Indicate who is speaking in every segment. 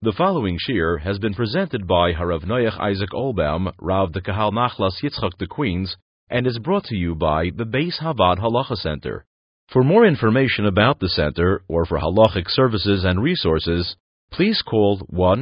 Speaker 1: The following shir has been presented by Harav Noach Isaac Olbaum, Rav the Kahal Nachlas Yitzchak the Queens, and is brought to you by the Beis Havad Halacha Center. For more information about the center or for halachic services and resources, please call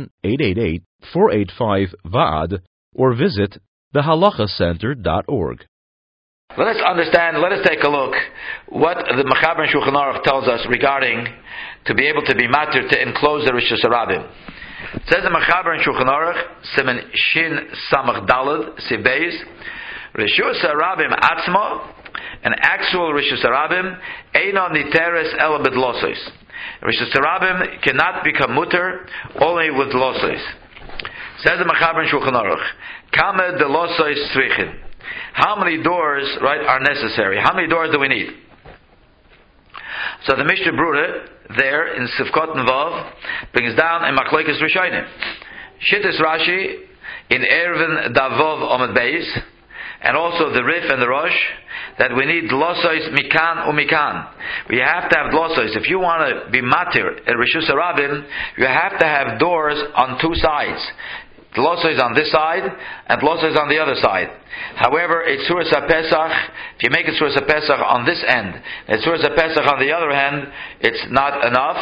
Speaker 1: 1-888-485-VAAD or visit thehalachacenter.org.
Speaker 2: Let us understand, let us take a look what the Mechaber Shulchan Aruch tells us regarding to be able to be matir to enclose the Rishus Harabim. It says the Mechaber Shulchan Aruch, Siman Shin Samach Dalad, Sibeis, Rishus Harabim Atzma, an actual Rishus Harabim, Eino Niteres El B'Dlosos. Rishus Harabim cannot become mutter only with losos. Says the Mechaber Shulchan Aruch, Kame de losos tzrichin. How many doors, right, are necessary? How many doors do we need? So the Mishnah Brura there in Sivkot Vav brings down in Machlokes Rishonim. Shittas Rashi in Eruvin Davov Omid Beis, and also the Rif and the Rosh, that we need losos mikan umikan. We have to have losos. If you want to be matir at Rishus Harabim, you have to have doors on two sides. Tlosa is on this side, and Tlosa is on the other side. However, it's Suras HaPesach, if you make it Suras HaPesach on this end, and Suras HaPesach on the other hand, it's not enough.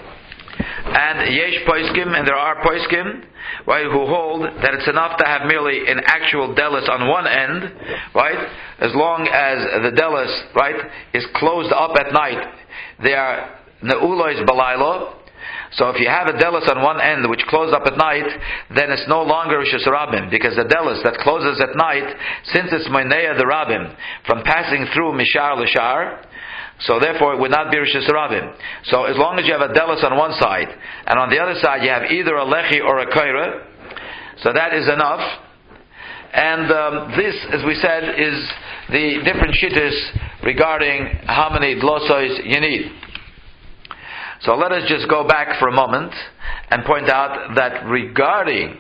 Speaker 2: And Yesh Poiskim, and there are Poiskim, right, who hold that it's enough to have merely an actual delis on one end, right, as long as the delis, right, is closed up at night. They are Ne'ulois Balaylo. So if you have a delis on one end which closes up at night, then it's no longer Rishus Harabim, because the delis that closes at night, since it's Moineya the Rabim, from passing through Mishar L'Shar, so therefore it would not be Rishus Harabim. So as long as you have a delis on one side, and on the other side you have either a lechi or a kaira, so that is enough. And this, as we said, is the different shittas regarding how many dlosos you need. So let us just go back for a moment and point out that regarding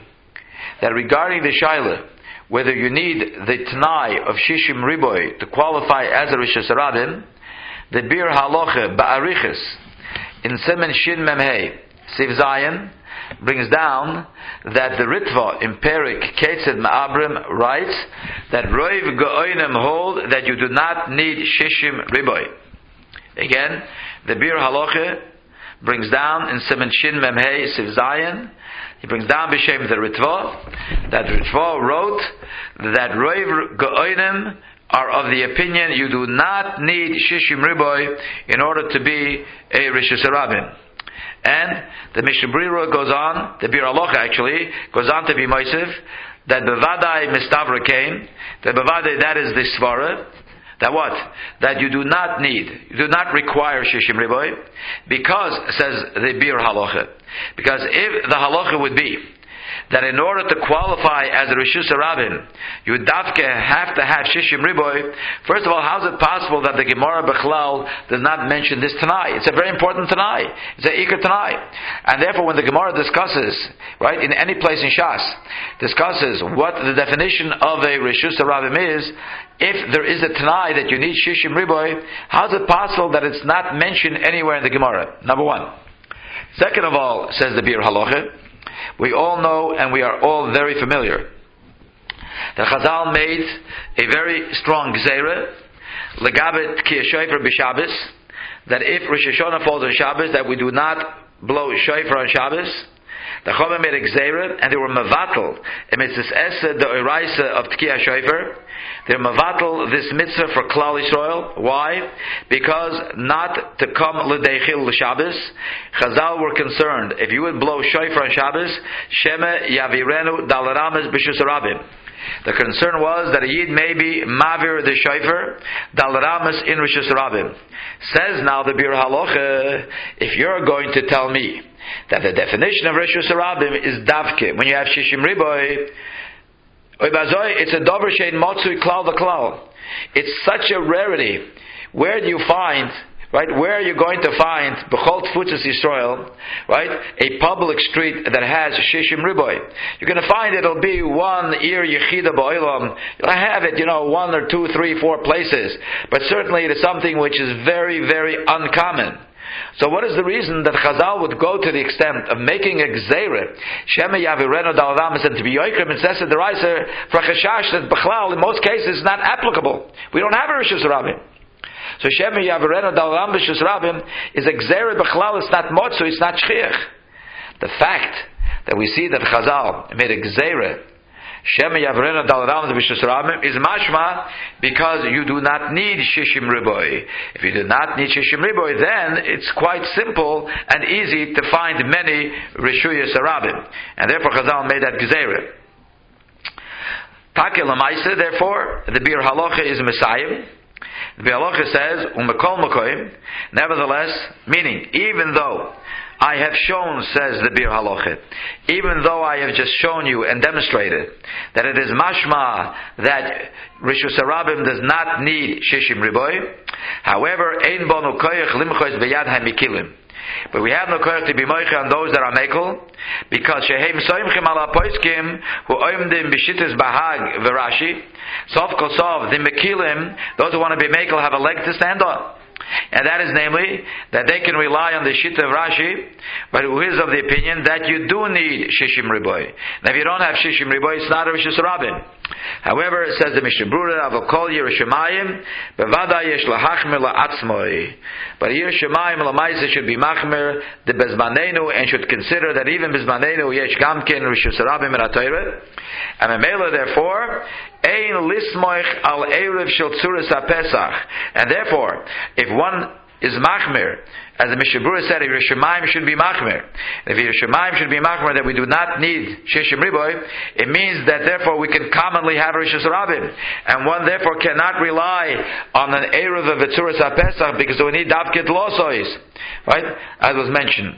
Speaker 2: the shaila, whether you need the Tanai of Shishim Riboy to qualify as a Rishus Harabim, the Bir Haloche Ba'arichis in Semen Shin Memhei Siv Zayin brings down that the Ritva in Perik Ketzed Ma'abrim writes that Roiv Go'oinem hold that you do not need Shishim Riboy. Again, the Bir Haloche brings down in Siman Shin Memhei Siv Zayin, he brings down B'Shem the Ritva, that Ritva wrote that Roiv Go'onim are of the opinion you do not need Shishim Riboy in order to be a Rishus Harabim. And the Mishnah Brura goes on, the Bir Halacha actually, goes on to be Moisef, that Bevadai Mistavra came, that Bevadai, that is the Svara, that what? That you do not require Shishim Riboy, because, says the Bir Halacha, because if the Halacha would be that in order to qualify as a Rishus Harabim, you dafke have to have Shishim Riboy. First of all, how is it possible that the Gemara Bechlal does not mention this Tanai? It's a very important Tanai. It's a Iker Tanai. And therefore, when the Gemara discusses, right, in any place in Shas, discusses what the definition of a Rishus Harabim is, if there is a Tanai that you need Shishim Riboy, how is it possible that it's not mentioned anywhere in the Gemara? Number one. Second of all, says the Bir Halacha, we all know and we are all very familiar that Chazal made a very strong gzeira legabet ki shofar b'Shabbos, that if Rosh Hashanah falls on Shabbos, that we do not blow shofar on Shabbos. The Chachamim made a gzeira, and they were mevatel a mitzvah esed the oraisa of Tkiya shofar. They're mevatel this mitzvah for Klal Yisrael. Why? Because not to come l'deichil l'Shabbos. Chazal were concerned if you would blow shofar on Shabbos, sheme yavirenu dalarames b'Rishus Harabim. The concern was that a Yid may be mavir the shofar dalarames in Rishus Harabim. Says now the Bir Halacha, if you're going to tell me that the definition of Rishus Harabim is davke when you have Shishim Riboy, it's a dover shein motzui klal v'klal. It's such a rarity. Where do you find, right? Where are you going to find b'chol tfutzas Yisrael, right? A public street that has Shishim Riboy. You're going to find it'll be one ir yechida ba'olam. You'll have it, one or two, three, four places. But certainly it is something which is very, very uncommon. So what is the reason that Chazal would go to the extent of making a gzeira, Shema Yavireno Dal Ramas, and to be Yoikrem and Sesa Deraiser for Chashash that Bechlal in most cases is not applicable? We don't have a Rishus Rabim. So Shema Yavireno Dal Ramas Rishus Rabim is a gzeira Bechlal, it's not Motzu, it's not Shchiach. The fact that we see that Chazal made a gzeira Shema Yavrena Dal Ramas B'Shus Rabim is mashma because you do not need Shishim Riboy. If you do not need Shishim Riboy, then it's quite simple and easy to find many Rishuyas Rabim. And therefore Chazal made that Gezeirah. Takel Lamaisa, therefore, the Bir Halacha is Messiah. The Bir Halacha says, Umekol Mekoim, nevertheless, meaning, even though I have shown, says the Bir Halacha, even though I have just shown you and demonstrated that it is mashma that Rishus Harabim does not need Shishim Riboy, however, Ein Bonu Koyach Limchois B'Yad HaMikilim. But we have no koyach to be moicha on those that are mekel, because shehem soimchim ala poiskim who oimdim b'shittis bahag v'rashi, sof kol sof, the mekilim, those who want to be mekel have a leg to stand on. And that is namely, that they can rely on the Shita of Rashi, but who is of the opinion that you do need Shishim Riboy. Now if you don't have Shishim Riboy, it's not a Rishus Rabin. However, it says the Mishnah Brura, Avol Kol Yerushamayim, Bevada Yesh Lahachmer La'atzmoi. But Yerushamayim Lamaisa should be Machmer, the Bezmanenu, and should consider that even Bezmanenu Yesh Gamkin Rishus Rabin Meratoyre. And Memela, therefore, Ein Lismoich Al Erev Shel Tzuras HaPesach. And therefore, if one is machmer, as the Mishnah Brura said, if Yerushalayim should be machmer, if Yerushalayim should be machmer, that we do not need Shishim Riboy, it means that therefore we can commonly have Rishus Rabim, and one therefore cannot rely on an Erev of Tzuras HaPesach because we need Davkit Losois, right? As was mentioned.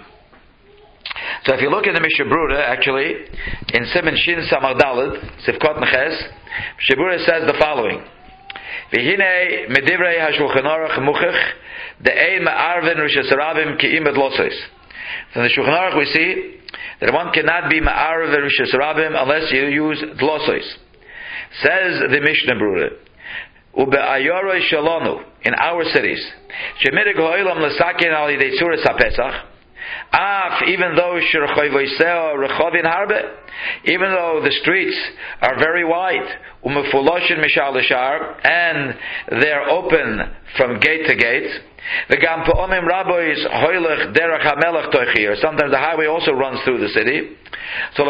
Speaker 2: So if you look at the Mishnah Brura, actually, in Siman Shin Samach Daled, Sivkot Neches, Mishnah Brura says the following: V'hinei medivrei hashulchan aruch muchach de'ein ma'arvin rishus harabim ki'im et losos. From the Shulchan Aruch we see that one cannot be ma'arvin rishus harabim unless you use losos. Says the Mishnah Brura, ube'ayoroi shalonu, in our cities, shemirig ha'olam l'sakin al yidei tzuras ha'pesach, even though even though the streets are very wide, and they're open from gate to gate, sometimes the highway also runs through the city. So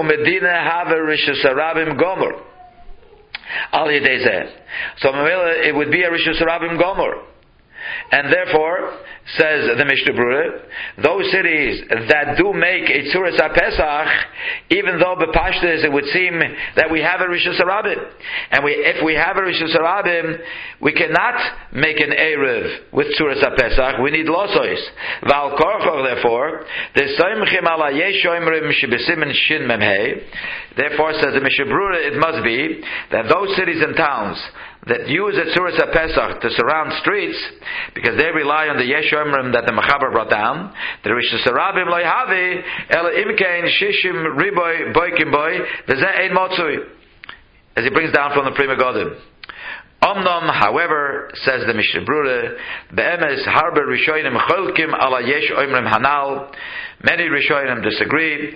Speaker 2: it would be a Rishus Harabim Gomer. And therefore, says the Mishnah Brura, those cities that do make a Tzuras HaPesach, even though b'pashtus it would seem that we have a Rishus Harabim, and if we have a Rishus Harabim, we cannot make an Erev with Tzuras HaPesach. We need Losois. Val Korchoch, therefore, the Soimchim ala Yeshoimrim Shibesimin Shin Memhei. Therefore, says the Mishnah Brura, it must be that those cities and towns that use a Tzuras HaPesach to surround streets, because they rely on the Yesh Omrim that the Mechaber brought down, the Rishus Harabim lo yahavi ela imkein shishim riboy boikim boy v'zeh ein motzui, as he brings down from the Pri Megadim. Omnom, however, says the Mishnah Brura, be'emes harber rishonim cholkim ala Yesh Omrim hanal. Many Rishonim disagree,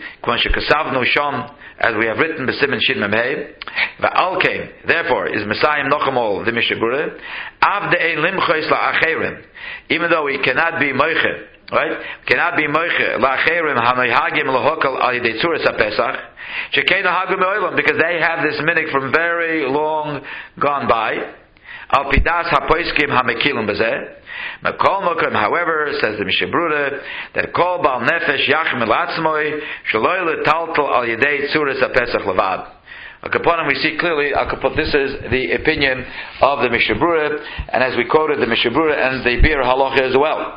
Speaker 2: as we have written, B'Siman Shin Memhei. Va'alkein, therefore, is Messiah Nochemol, the Mishnah Brura, Av de'ein limchois la'acherim, even though he cannot be moiche, right? Cannot be moiche la'acherim hanoihagim lahokal al yidei tzuras ha'pesach, shekein hagim me'olam, because they have this minik from very long gone by. Al pidas hapoiskim hamekilim bezeh. However, says the Mishnah Brura, that kol bal nefesh yachmil atzmoi shaloi letaltal al yedei tzuras hapesach levad. Akaponim, we see clearly, this is the opinion of the Mishnah Brura, and as we quoted the Mishnah Brura and the Bir Halacha as well.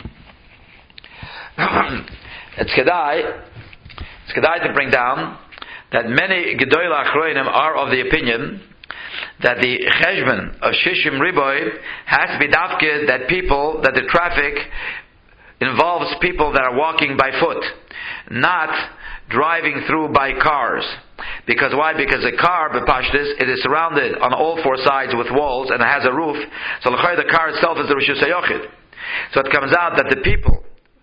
Speaker 2: It's kedai to bring down that many Gedolei Achronim are of the opinion that the cheshbon of Shishim Riboy has to be dafkid that the traffic involves people that are walking by foot, not driving through by cars. Because why? Because a car, b'pashtis, it is surrounded on all four sides with walls and it has a roof, so the car itself is the Rishus HaYochid. So it comes out that the people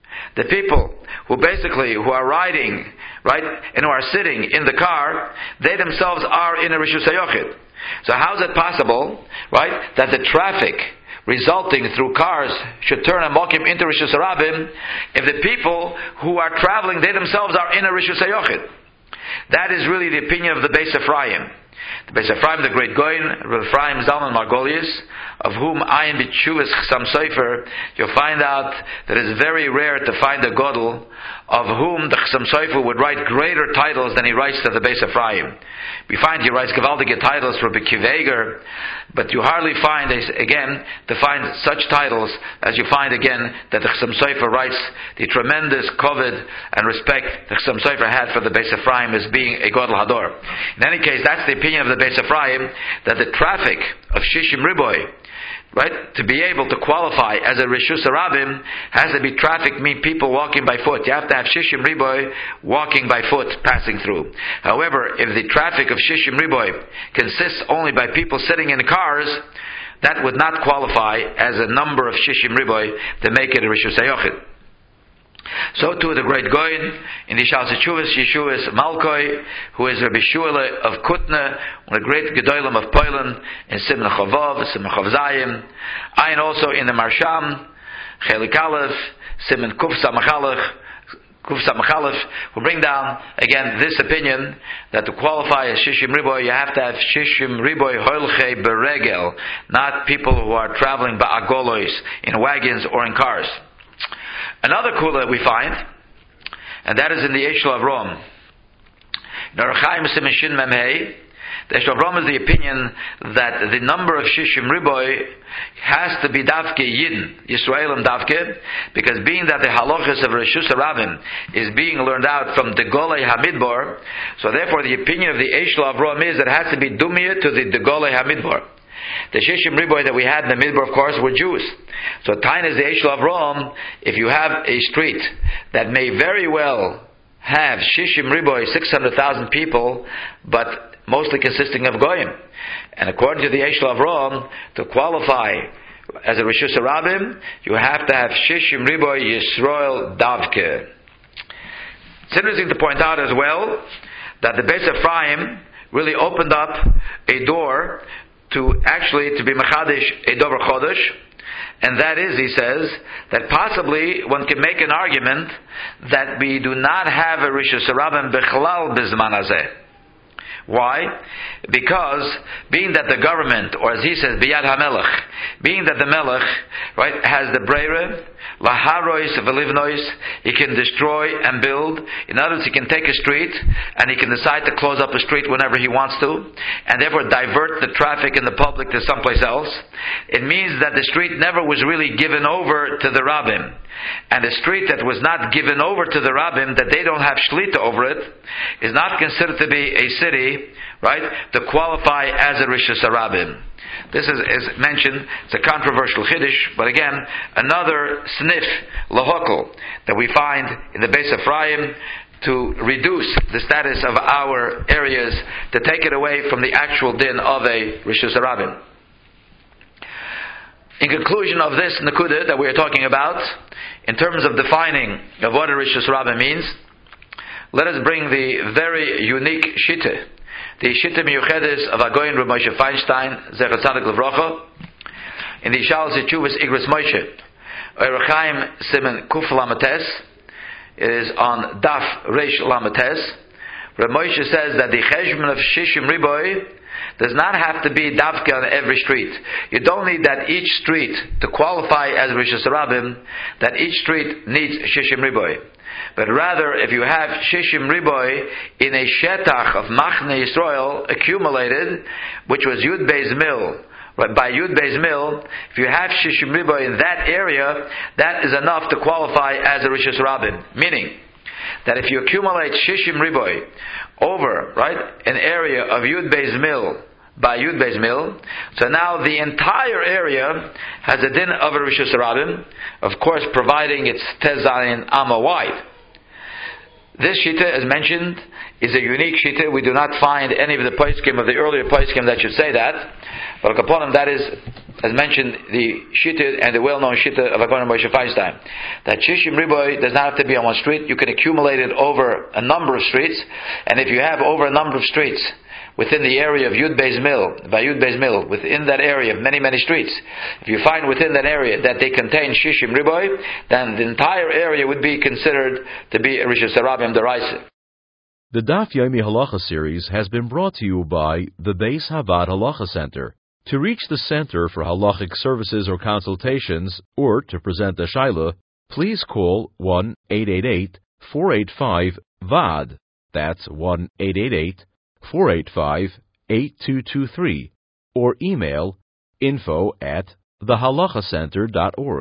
Speaker 2: who are riding, right, and who are sitting in the car, they themselves are in a Rishus HaYochid. So how is it possible, right, that the traffic resulting through cars should turn a mokim into Rishus HaRabim if the people who are traveling, they themselves are in a Rishus HaYochid? That is really the opinion of the Beis Ephraim. The Beis Ephraim, the great Goyin, Rav Ephraim Zalman Margolius, of whom Ayin B'Tshuvas Chasam Sofer, you'll find out that it's very rare to find a Godel of whom the Chasam Sofer would write greater titles than he writes to the Beis Ephraim. We find he writes gewaltige titles for Bekiveger, but you hardly find, again, to find such titles as you find again that the Chasam Sofer writes the tremendous covet and respect the Chasam Sofer had for the Beis Ephraim as being a Godel Hador. In any case, that's the opinion of the Beis Ephraim, that the traffic of Shishim Riboy, right, to be able to qualify as a Rishus HaRabim, has to be traffic, mean people walking by foot. You have to have Shishim Riboy walking by foot, passing through. However, if the traffic of Shishim Riboy consists only by people sitting in cars, that would not qualify as a number of Shishim Riboy to make it a Rishus HaYochid. So too the great Goyin in the Shal Yeshuas Malkoi, who is Rabbi Shmuel of Kutna, one of the great Gedolim of Poland, in Simon Chavav, Simon Chavzayim, and also in the Marsham, Chelik Aleph, Simon Kuf Samachalef, who bring down again this opinion that to qualify as Shishim Riboy, you have to have Shishim Riboy Holchei Beregel, not people who are traveling ba'agolois, in wagons or in cars. Another kula we find, and that is in the Eshel Avrom. In Orach Chaim Siman Shin Memhei, the Eshel Avrom is the opinion that the number of Shishim Riboy has to be Davke Yidden, Yisraelim Davke, because being that the halachas of Rishus HaRabim is being learned out from the Golei HaMidbar, so therefore the opinion of the Eshel Avrom is that it has to be Dumiyah to the Golei HaMidbar. The Shishim Riboy that we had in the Midbar, of course, were Jews. So Tain is the Eshel Avrom, if you have a street that may very well have Shishim Riboy, 600,000 people, but mostly consisting of Goyim. And according to the Eshel Avrom, to qualify as a Rishus HaRabim, you have to have Shishim Riboy Yisrael Davke. It's interesting to point out as well that the Beis Ephraim really opened up a door to be Mechadish a Dover Chodesh, and that is, he says, that possibly one can make an argument that we do not have a Rishus HaRabim Bechlal Bizman Hazeh. Why? Because being that the government, or as he says, Biyad HaMelech, being that the Melech, right, has the Breire, Laharois Velivnois, he can destroy and build. In other words, he can take a street and he can decide to close up a street whenever he wants to, and therefore divert the traffic in the public to someplace else. It means that the street never was really given over to the Rabbim. And a street that was not given over to the Rabbim, that they don't have Shlita over it, is not considered to be a city, right, to qualify as a Rishus HaRabim. This is mentioned, it's a controversial Chiddush, but again, another snif, lahokal, that we find in the Beis Ephraim to reduce the status of our areas, to take it away from the actual din of a Rishus HaRabim. In conclusion of this Nakuda that we are talking about, in terms of defining of what a Rishus HaRabim means, let us bring the very unique Shittah, the Shittah Miyuchedes of Agoyin Reb Moshe Feinstein, Zecher Tzadik Levrocha, in the Shal Zechuvas Igros Moshe, Orach Chaim Siman Kuf Lamates, it is on Daf Reish Lamates. Reb Moshe says that the Cheshbon of Shishim Riboy does not have to be Davke on every street. You don't need that each street to qualify as Rishus HaRabim, that each street needs Shishim Riboy. But rather, if you have Shishim Riboy in a Shetach of Machne Yisrael accumulated, which was Yud Beis Mil, right, by Yud Beis Mil, if you have Shishim Riboy in that area, that is enough to qualify as a Rishus HaRabim. Meaning, that if you accumulate Shishim Riboy over, right, an area of Yud Beis Mil by Yud Beis Mil, so now the entire area has a din of a Rishus HaRabim, of course providing it's Tezayin Amma wide. This Shita, as mentioned, is a unique Shita. We do not find any of the Poskim of the earlier Poskim that should say that, but upon him that is as mentioned, the Shitta and the well-known Shitta of Agon Moshe Feinstein, that Shishim Riboy does not have to be on one street. You can accumulate it over a number of streets, and if you have over a number of streets within the area of Yud Beis Mil, by Yud Beis Mil, within that area of many, many streets, if you find within that area that they contain Shishim Riboy, then the entire area would be considered to be Rishus Harabim D'Oraisa.
Speaker 1: The Daf Yomi Halacha series has been brought to you by the Beis Havad Halacha Center. To reach the Center for Halachic Services or Consultations, or to present a Shaila, please call 1-888-485-VAD. That's 1-888-485-8223. Or email info@thehalachacenter.org.